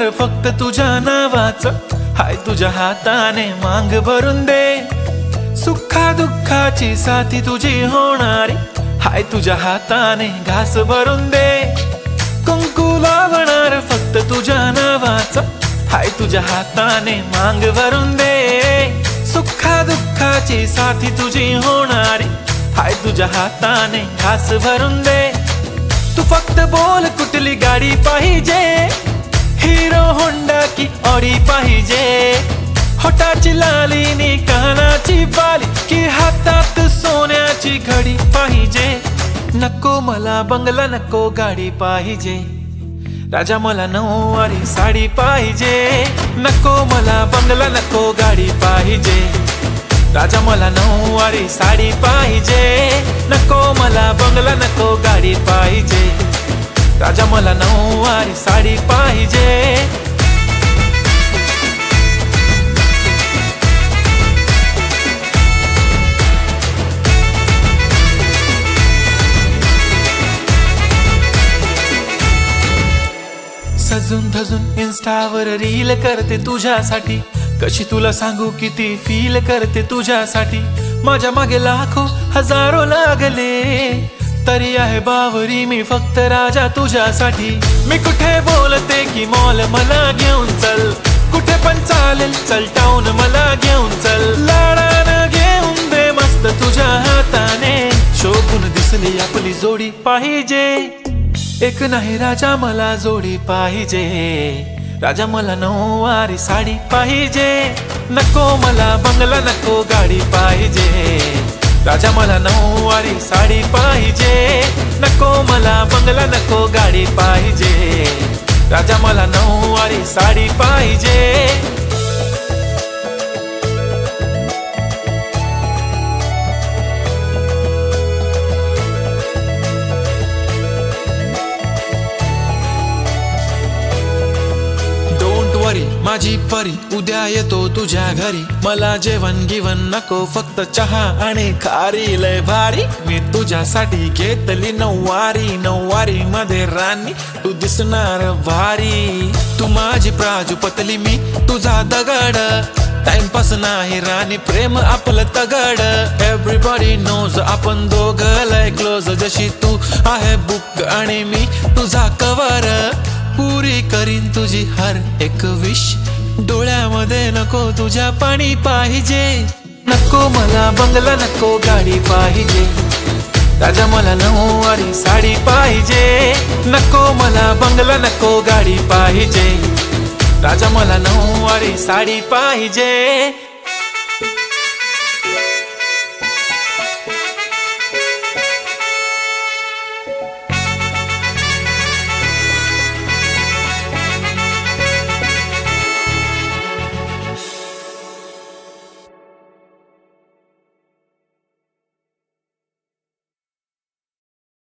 होणार फक्त तुझ्या नावाचं, हाय तुझ्या हाताने मांग भरून दे। सुखा दुःखाची साथी तुझी होणारी, हाय तुझ्या हाताने घास भरून दे। कुंकू लावणार फक्त तुझ्या नावाचं, हाय तुझ्या हाताने मांग भरून दे। सुखा दुःखाची साथी तुझी होणारी, हाय तुझ्या हाताने घास भरून दे। तू फक्त बोल कुठली गाडी पाहिजे, हिरो होंडा की ऑडी पाहिजे। होठाची लाली नी कानाची बाली, की हातात सोन्याची घडी पाहिजे। नको मला बंगला नको गाडी पाहिजे, राजा मला नऊवारी साडी पाहिजे। नको मला बंगला नको गाडी पाहिजे, राजा मला नऊवारी साडी पाहिजे। नको मला बंगला नको गाडी पाहिजे, राजा मला नऊवारी साडी पाहिजे। सजून धजून इन्स्टावर रील करते तुझ्यासाठी, कशी तुला सांगू किती फील करते तुझ्यासाठी। माझ्या मागे लाखो हजारो लागले, तरी आहे बावरी मी फक्त राजा तुझ्यासाठी। मी कुठे बोलते की मॉल मला घेऊन चल, कुठे पण चालेल चल टाऊन मला घेऊन चल। लाडानं घेऊन दे मस्त तुझ्या हाताने, शोभून दिसली आपली जोडी पाहिजे। एक नाही राजा मला जोडी पाहिजे, राजा मला नऊवारी साडी पाहिजे। नको मला बंगला नको गाडी पाहिजे, राजा मला नऊवारी साडी पाहिजे। नको मला बंगला नको गाडी पाहिजे, राजा मला नऊवारी साडी पाहिजे। माझी परी उद्या येतो तुझ्या घरी, मला जेवण गिवण नको फक्त चहा आणि खारी लय भारी। मी तुझ्यासाठी घेतली नऊवारी, नऊवारी मध्ये राणी तू दिसणार भारी। तू माझी प्राजूपतली मी तुझा दगड, टाइमपास नाही राणी प्रेम आपलं तगड। एव्हरीबॉडी नोज आपण दोघं लय क्लोज, जशी तू आहे बुक आणि मी तुझा कवर। पुरी करीन तुझी हर एक विश, डोळ्यामध्ये नको तुझ्या पाणी पाहिजे। नको मला बंगला नको गाडी पाहिजे, राजा मला नऊवारी साडी पाहिजे। नको मला बंगला नको गाडी पाहिजे, राजा मला नऊवारी साडी पाहिजे।